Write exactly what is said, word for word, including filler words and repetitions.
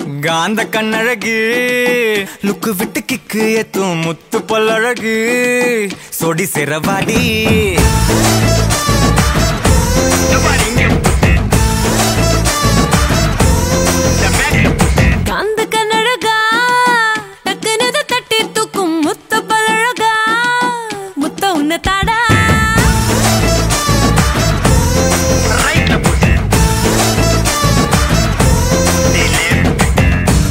காந்த கண்ணழகு லுக்கு விட்டு கிக்கு ஏத்தும் முத்து பல்லழகு சொடி சிறவாடி